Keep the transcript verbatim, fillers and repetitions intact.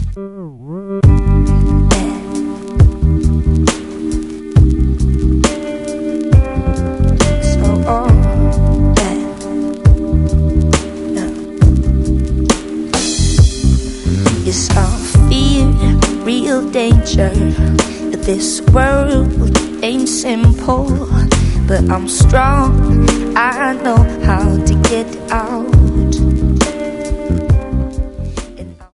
Yes, I fear real danger. This world ain't simple, but I'm strong. I know how to get out.